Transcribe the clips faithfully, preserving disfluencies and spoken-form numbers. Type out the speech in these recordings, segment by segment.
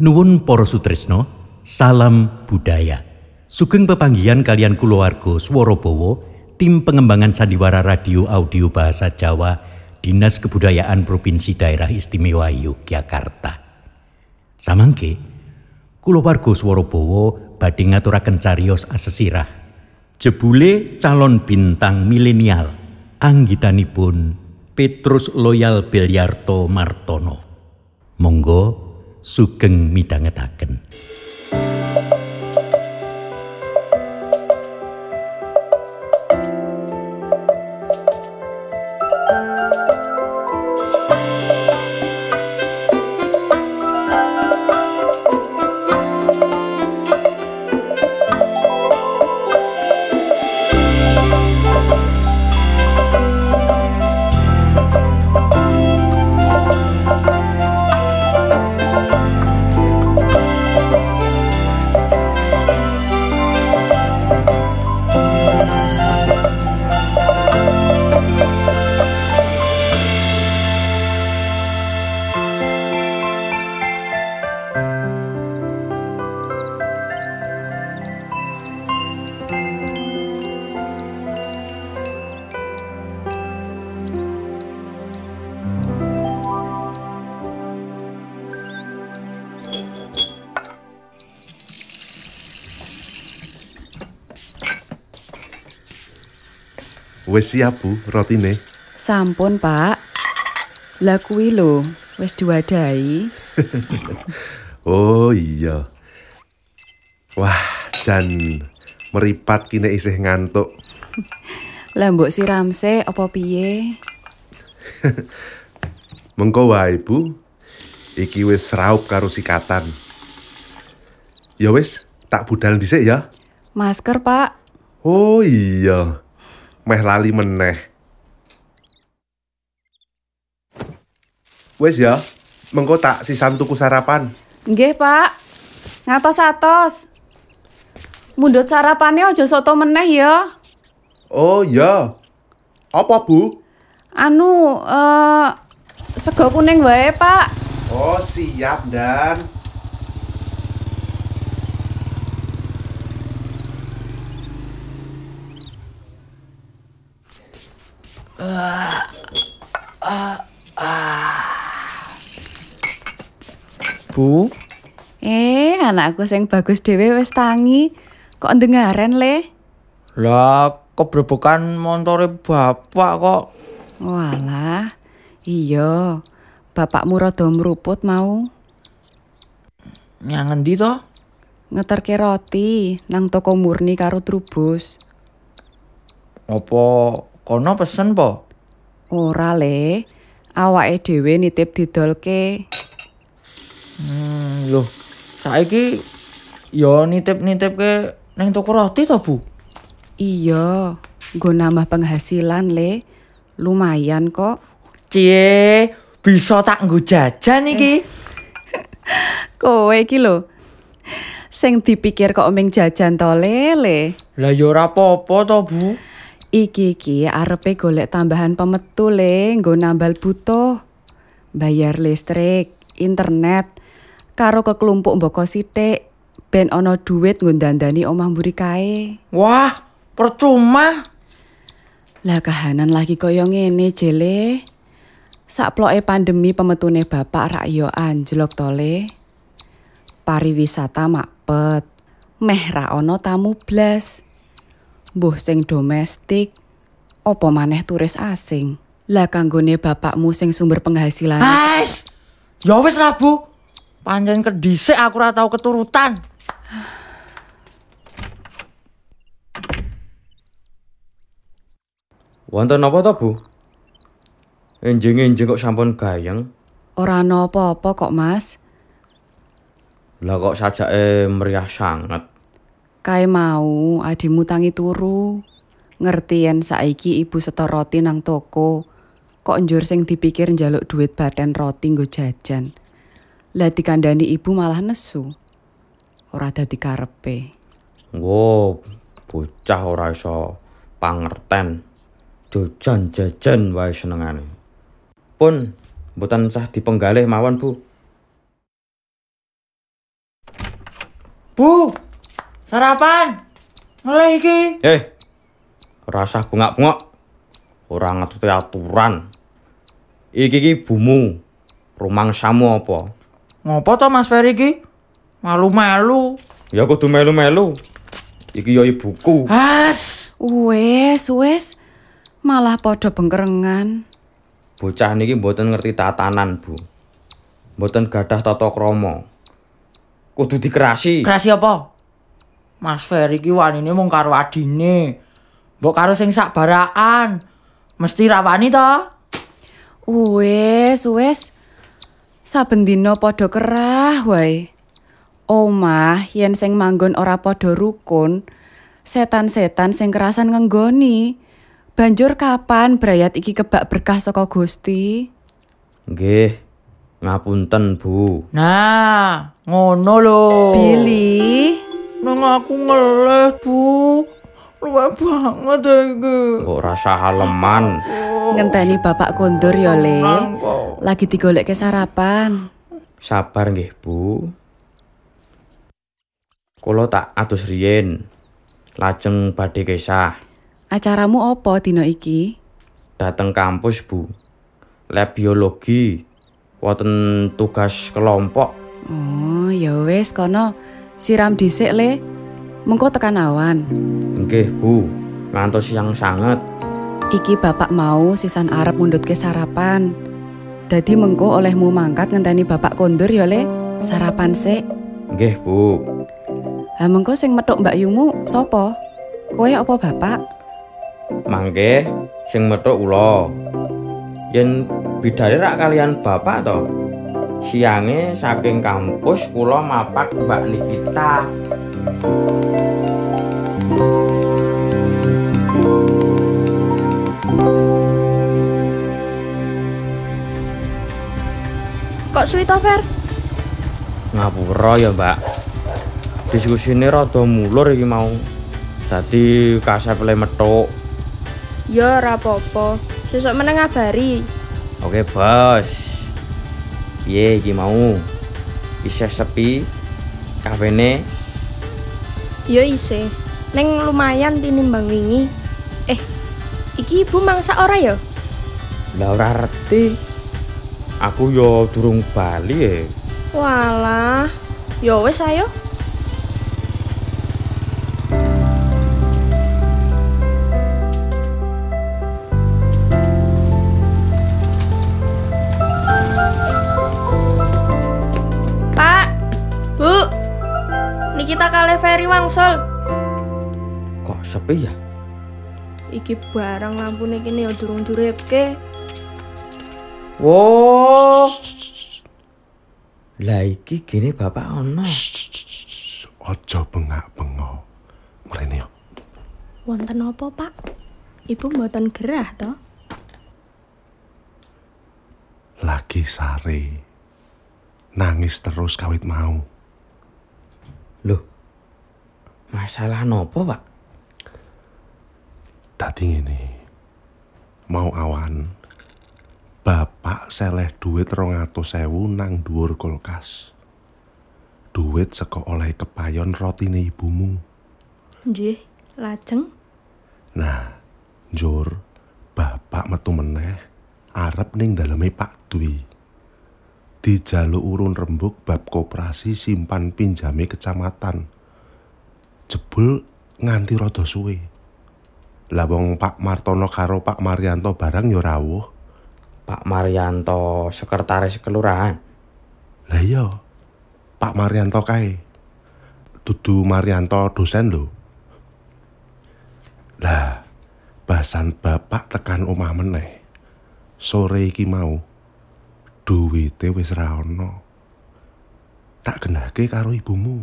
Nuwun para sutresna, salam budaya. Sugeng pepanggihan kalian kulawarga Swarabawa, tim pengembangan sandiwara radio audio bahasa Jawa, Dinas Kebudayaan Provinsi Daerah Istimewa Yogyakarta. Samangke, kulawarga Swarabawa badhe ngaturaken cariyos asesirah. Jebule calon bintang milenial, anggitanipun Petrus Loyal Belyarto Martono. Monggo sugeng midhangetaken. Wis siap Bu, rotine. Sampun, Pak. Lah kuwi lho, wis diwadahi. Oh iya. Wah, jan meripat kine isih ngantuk. Lah mbok siramse apa piye? Mengko wae Bu. Iki wis raup karo sikatan. Ya wis, tak budal dhisik ya. Masker, Pak. Oh iya. Meh lali meneh. Wes ya, mengko tak sisan tuku sarapan. Nggih, Pak. Ngatos-atos. Mundhut sarapane aja soto meneh ya. Oh iya. Apa, Bu? Anu, eh sego kuning wae, Pak. Oh, siap, Dan. Uh, uh, uh. Bu, Eh, anakku sing bagus dhewe wis tangi. Kok ndengaren le? lah kebrebokan montore bapak kok. Walah, iya. Bapakmu rada mruput mau. Nyang endi to? Ngeterke roti nang toko murni karo Trubus. Apa kono pesen po? Ora le, awake dhewe nitip didolke. Hmm, loh, saiki ya nitip-nitipke nang toko roti to, Bu? Iya, nggo nambah penghasilan le. Lumayan kok. Cie, bisa tak nggo jajan iki. Kowe iki lho. Sing dipikir kok ming jajan to lele. Lah ya ora apa-apa to, Bu. Iki iki arepe golek tambahan pemetu le, nggo nambal butuh. Bayar listrik, internet, karo keklumpuk mboko sithik, ben ana dhuwit nggo dandani omah mburi kae. Wah, percuma. Lah kahanan lagi kaya ngene jele. Sakploke pandemi pemetune bapak rak yo anjlok to le. Pariwisata makpet. Meh ra ana tamu blas. Mbuh sing domestik, apa maneh turis asing. Lah kanggone bapakmu sing sumber penghasilan. Ais. Ya wis lah, Bu. Pancen kedhisik aku ora tau keturutan. Wonten apa to, Bu? Enjing-enjing kok sampun gayeng. Ora ana apa-apa kok, Mas. Lah kok sajake meriah sanget. Kae mau adimu tangi turu. Ngerti yen saiki ibu setor roti nang toko. Kok njur sing dipikir njaluk duit baten roti nggo jajan. Lah dikandani ibu malah nesu. Ora dadi karepe. Wo, bocah ora iso pangerten. Jajan jajan wae senengane. Pun mboten sah dipenggalih mawon, Bu. Bu, sarapan. Ngelih iki. Eh, rasa bengak-bengok. Ora ngerti aturan. Iki iki bumu. Rumangsamu apa? Ngopo to Mas Ferry iki? Malu-malu. Ya kudu melu-melu. Iki ya ibuku. Has. Wes, wes. Malah podo bengkerengan. Bocah niki mboten ngerti tatanan, Bu. Mboten gadah tata krama. Kudu dikerasi. Kerasi apa? Mas Ferry iki wanine mung karo adine. Mbok karo sing sak barakan. Mesti rawani to? Wes, wes. Saben dina podo kerah wae. Omah yen sing manggon ora podo rukun, setan-setan sing kerasan ngenggoni. Banjur kapan brayat iki kebak berkah saka Gusti? Nggih. Ngapunten, Bu. Nah, ngono lho. Billy, Nang aku ngeleh, Bu. Luwih banget iki. Kok rasa haleman. ngenteni bapak kondur ya, Le. Lagi digoleke sarapan. Sabar nggih, Bu. Kula tak atus riyin. Lajeng badhe kesah. Acaramu apa dina iki? Dateng kampus, Bu. Lab biologi. Wonten tugas kelompok. Oh, ya wis kono siram dhisik, Le. Mengko tekan awan. Nggih, Bu. Ngantos siang sanget. Iki bapak mau sisan arep mundhutke sarapan. Dadi mengko olehmu mangkat ngenteni bapak kondur ya, Le. Sarapan sik. Nggih, Bu. Ha mengko sing methuk Mbak Yumu sapa? Kowe apa bapak? Mangke sing methuk kula. Yen bidare rak kalian bapak to. Siange saking kampus kula mapak Mbak Nikita. Kok suwi to, Fer? Ngapura ya, Mbak. Diskusine rada mulur iki mau. Dadi kasep le metuk. Ya ora apa-apa. Sesuk meneng ngabari. Oke, Bos. Piye iki mau? Isih sepi kafene? Ya isih. Ning lumayan tinimbang wingi. Eh, iki ibu mangsak ora ya? Lah ora reti. Aku yo durung bali e. Walah. Ya wis ayo. Pak. Bu. Nikita kale Ferry wangsul. Kok sepi ya? Iki barang lampune kene ya durung direpke. Wo. Lah iki gini bapak ono. Ojo bengak-bengok. Mrene yo. Wonten apa, Pak? Ibu mboten gerah to? Lagi sare. Nangis terus kawit mau. Loh. Masalah nopo, Pak? Dadi ngene. Mau awan. Bapak seleh duit rong atus ewu nang dhuwur kulkas. Duit saka oleh kepayon rotine ibumu. Nggih, lajeng. Nah, njur bapak metu meneh arep ning daleme Pak Dwi. Dijaluk urun rembug bab koperasi simpan pinjame kecamatan. Jebul nganti rada suwe. Lah wong Pak Martono karo Pak Marianto barang ya rawuh. Pak Marianto, sekretaris kelurahan. Lah iya, Pak Marianto kae. Dudu Marianto dosen lho. Lah, bahasan bapak tekan omah meneh. Sore iki mau, duwite wis ra ono. Tak genahke karo ibumu.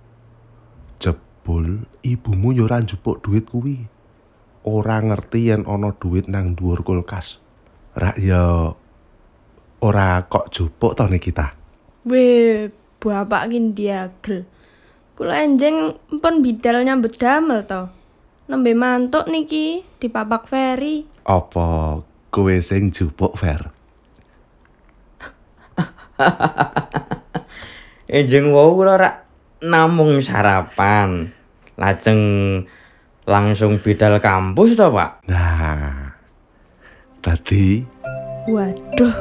Jebul ibumu yo ora njupuk duit kuwi. Ora ngerti yen ana duit nang dhuwur kulkas. Rak ya ora kok jupuk to Nikita. Weh, bapak ki ndiagel. Kula enjing pun bidal nyambut damel to. Nembe mantuk niki dipapak Ferry. Apa kowe sing jupuk, Fer? Enjing wau kula rak namung sarapan. Lajeng langsung bidal kampus to, Pak? Nah, tadi Waduh.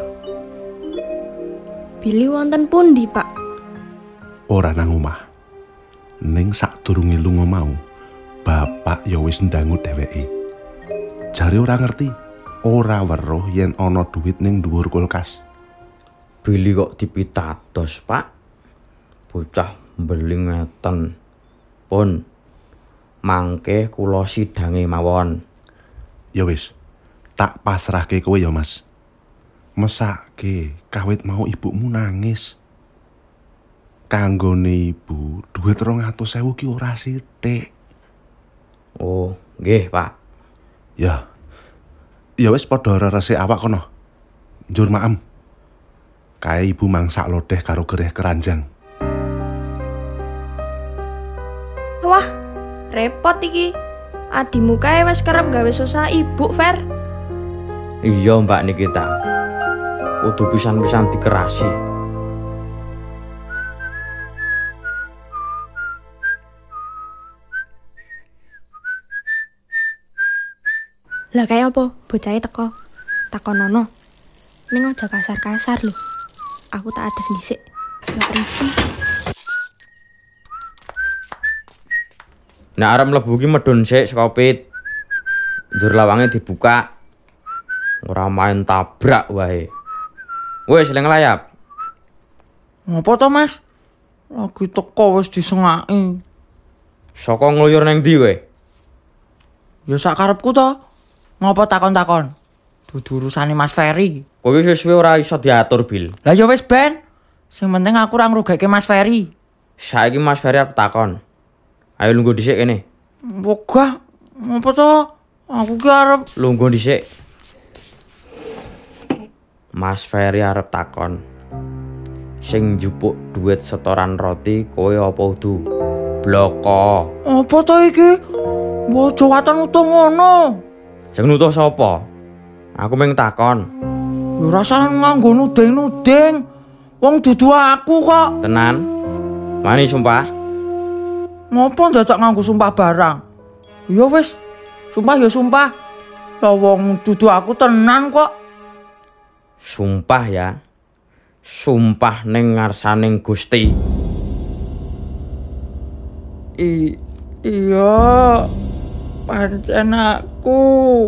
Billy wonten pundi, Pak? ora nang omah. Ning sadurunge lunga mau, bapak ya wis ndangu dheweke. Jare ora ngerti, ora weruh yen ana duit ning dhuwur kulkas. Billy kok dipitados, Pak? Bocah mbeli ngeten. Pun mangke kula sidange mawon. Ya wis, tak pasrahke kowe ya, Mas. Mesake kawit mau ibumu nangis. Kanggone ibu, duit rong atus ewu ki ora sithik. Oh, nggih, Pak. Ya. Ya wis padha resik awak kono. Njur maem. Kae ibu mangsak lodeh karo gereh keranjang. Wah, repot iki. Adimu kae wis kerep gawe susah ibu, Fer. Iya, Mbak Nikita. Kudu pisan-pisan dikerasi. Lah kayak apa? Bocahe teko. Takonono. Ning aja kasar-kasar lho. Aku tak ades dhisik. Sing terisi. Nek arep mlebu ki medhun sik saka pit. Njur lawange dibuka. Ora main tabrak wae. Wis leng layap. Ngopo to, Mas? Lagi teko wis disengaki. Saka ngluyur ning ndi kowe? Ya sak karepku to. Ngopo takon-takon? Dudu urusane Mas Ferry. Kowe suwe ora iso diatur, Bil. Lah ya wis ben. Sing penting aku ora ngrugeke Mas Ferry. Saiki Mas Ferry aku takon. Ayo lungguh dhisik kene. Wogah. Ngopo to? Aku ki arep Lungguh dhisik. Mas Ferry arep takon. Sing njupuk duit setoran roti kowe apa udu? Bloko. apa to iki? Bojo waton utuh ngono. Jeng nutuh sapa? Aku mung takon. Ya rasane nganggo nuding-nuding. Wong dudu aku kok. Tenan? Wani sumpah? Ngopo dadak nganggo sumpah barang? Ya wis, sumpah ya sumpah. Lah wong dudu aku tenan kok. Sumpah ya. Sumpah ning ngarsaning Gusti. I iya. Pancen aku.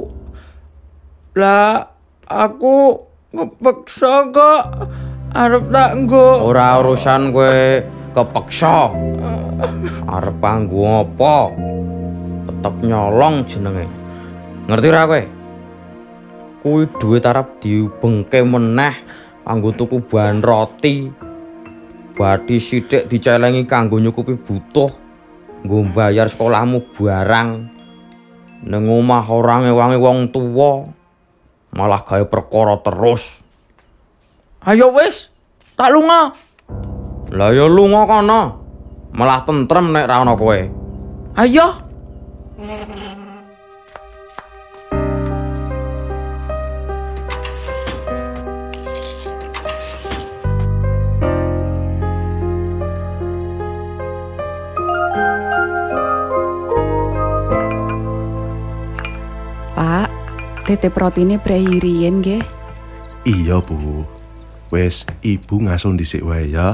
Lah aku ngepeksa kok. Arep tak nggo. Ora urusan kowe kepeksa. Arep kanggo apa? Tetep nyolong jenenge. Ngerti ora kowe? Kuwi duit arep diubengke meneh kanggo tuku bahan roti. Badhi sithik dicelengi kanggo nyukupi butuh. Nggo bayar sekolahmu barang. Neng omah ora ngewangi wong tuwa. Malah gawe perkara terus. Ayo wis, tak lunga. Lah ya lunga kono. Malah tentrem nek ra ono kowe. Ayo. Pak, titip rotine preiriyen nggih. Iya, Bu. Wes ibu ngasuh dhisik wae ya.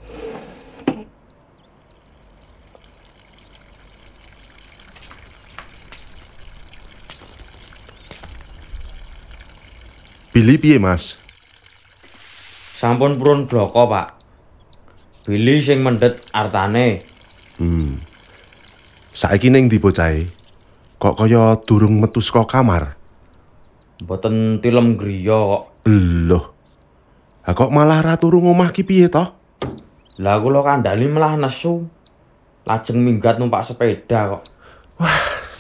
Billy piye, Mas? Sampun purun bloko, Pak. Billy sing mendhet artane. Hmm. Saiki ning ndi bocahe? Kok kaya durung metu saka kamar? Mboten tilem griya kok. Loh. Ha kok malah ra turu ngomah ki piye to? Lah kula kandhani malah nesu. Lajeng minggat numpak sepeda kok. Wah.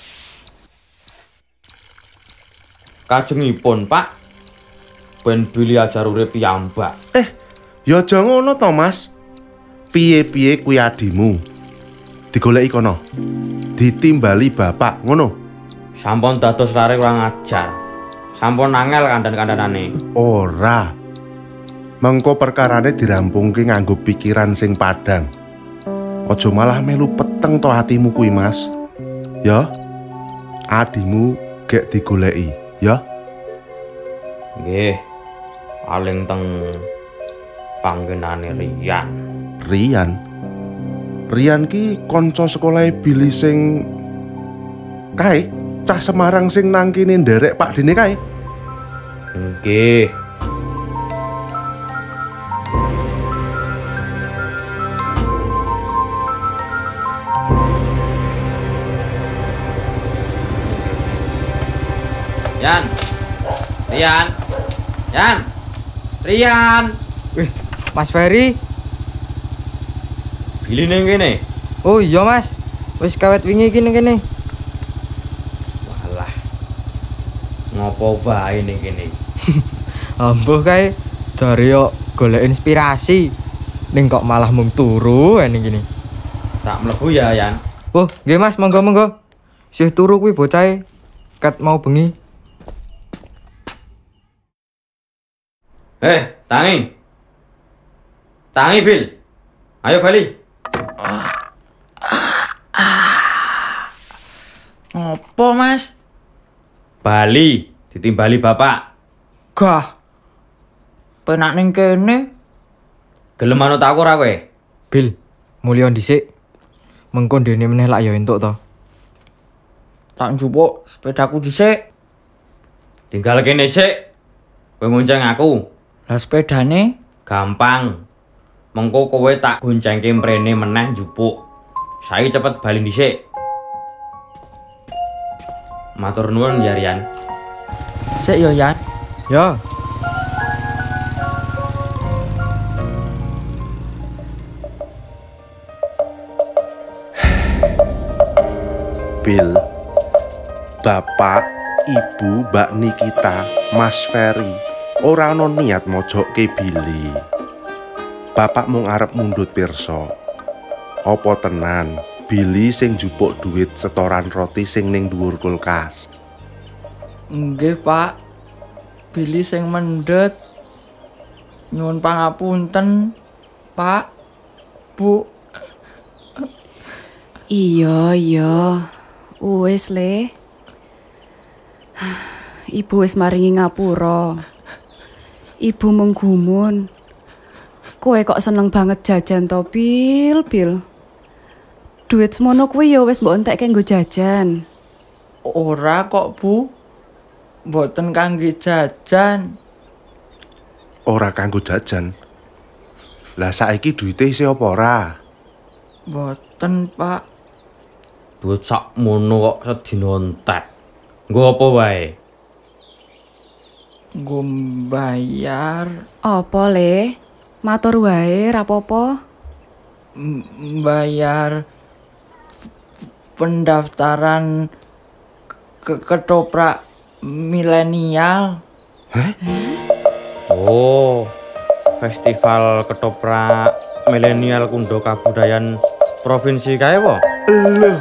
Kajengipun, Pak. Ben Billy ajar urip piyambak. Eh, ya aja ngono to, Mas. Piye-piye kuwi adimu. Digoleki kono. Ditimbali bapak, ngono. Sampun dados rare kurang ajar. Sampun angel kandhan-kandhanane. Ora. Mengko perkarane dirampungke nganggo pikiran sing padhang. Aja malah melu peteng to hatimu kuwi, Mas. Ya. Adimu gek digoleki, ya. Nggih. Paling teng panggenane Rian. Rian. Rian ki kanca sekolahe Billy sing kae, cah Semarang sing nang kene nderek Pak Dene kae. Nggih. Yan. Rian. Yan. Rian. Wih, Mas Ferry. Billy ning kene. Oh iya Mas, wis kawet wingi iki ning kene. Walah. Ngopo wae ning kene? Ambuh kae jare yo golek inspirasi. Ning kok malah mung turu ning kene. Tak mlebu ya, Yan. Oh, nggih Mas, monggo-monggo. Sih turu kuwi bocahe. Kat mau bengi. Eh, tangi. Tangi, Bil. Ayo bali. Ngopo, Mas? Bali, ditimbali bapak. Gah. Penak ning kene. Gelem manut aku ora kowe? Bil, mulya dhisik. Mengko dene meneh lak ya entuk to. Tak njupuk sepedaku dhisik. Tinggal kene sik. Kowe ngonceng aku. Lah sepedane Gampang. Mengko kowe tak goncengke mrene meneh njupuk. Saiki cepet bali dhisik. Matur nuwun ya Rian. sik yo, Yan. Ya, Bil, Bapak, Ibu, Mbak Nikita, Mas Ferry ora ana niat mojokke Billy. Bapak mung arep mundhut pirsa. Apa tenan Billy sing njupuk duit setoran roti sing ning dhuwur kulkas? Nggih, Pak. Billy sing mendhet. Nyuwun pangapunten, Pak. Bu. Iya, iya. Wis le. Ibu wis maringi ngapura. Ibu menggumun. Kowe kok seneng banget jajan to, Bil, Bil. Duit semono kuwi ya wis mbok entekke nggo jajan. Ora kok, Bu. Mboten kangge jajan. Ora kanggo jajan. Lah saiki duite isih apa ora? Mboten, Pak. Duit sakmono kok sedina entek. Nggo apa wae? Nggo mbayar, Apa le? Matur wae rapopo. m- mbayar f- f- pendaftaran ke ketoprak milenial. Oh. Festival ketoprak milenial Kundo Kabudayan provinsi kae apa? Loh.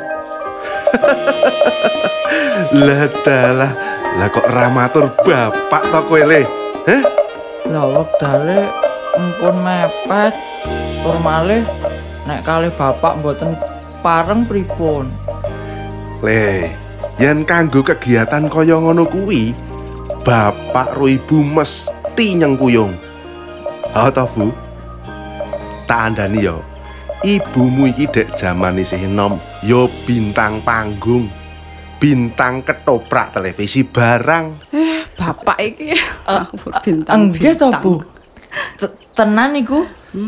Lah dalah, lah kok ramatur bapak to kowe le? Heh? Lah wektale empun mepet. Tur malih nek kalih bapak mboten pareng pripun? Le, yen kanggo kegiatan kaya ngono kuwi, bapak ro ibu mesti nyengkuyung. Oh toh, Bu? Tak andani yo. Ibumu iki dek jaman isih enom, yo bintang panggung, bintang ketoprak televisi barang. Bapak iki Uh, bintang. Enggih to, Bu? T- Tenan iku?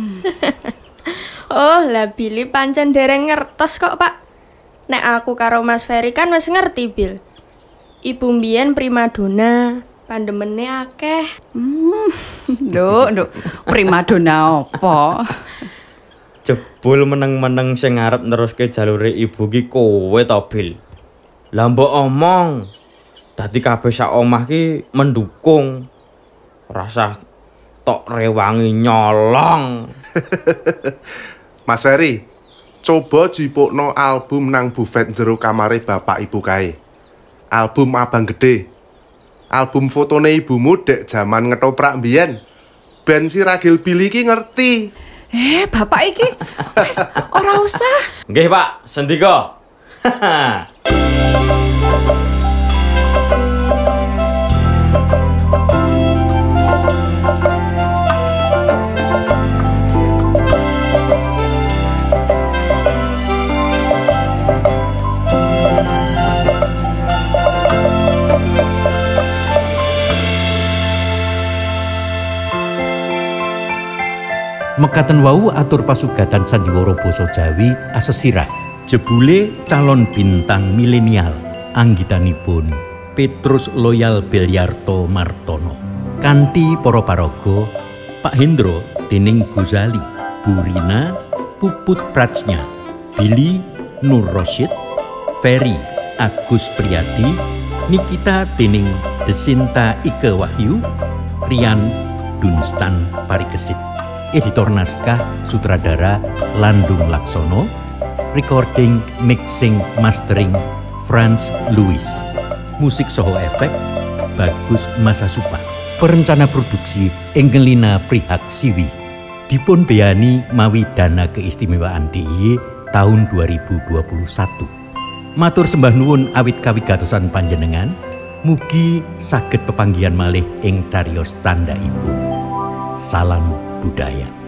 Oh, lah Billy pancen dereng ngertos kok, Pak. Nek aku karo Mas Ferry kan wis ngerti, Bil. Ibu mbiyen primadona, pandemene akeh. Nduk, nduk. Primadona apa? Jebul meneng-meneng sing arep neruske jalure ibu ki kowe to, Bil. Lah mbok omong. Dadi kabeh sak omah ki mendukung. Rasa tok rewangi nyolong. Mas Ferry, coba jipukno album nang bufet jero kamare bapak ibu kae. Album abang gede. Album fotone ibumu dek jaman ngetoprak mbiyen. Ben si ragil Billy ki ngerti. Eh, bapak iki wis ora usah. Nggih, Pak. Sendika. Mekaten wau atur pasugatan sandiwara basa Jawi asesirah jebule calon bintang milenial anggitanipun Petrus Loyal Belyarto Martono kanthi para paraga Pak Hendro dening Gozali, Burina, Puput Prajna, Billy Nur Rosyid, Ferry Agus Priyadi, Nikita dening Desinta Ike Wahyu, Rian Dunstan Parikesit. Editor naskah sutradara Landung Laksono, recording, mixing, mastering Franz Louis, musik soho efek Bagus Masasupa, perencana produksi Engelina Prihaksiwi, dipun beyani mawi dana keistimewaan D I Y tahun dua ribu dua puluh satu. Matur sembah nuwun awit kawigatosan panjenengan, mugi saged pepanggihan malih ing cariyos candhaipun. Salam budaya.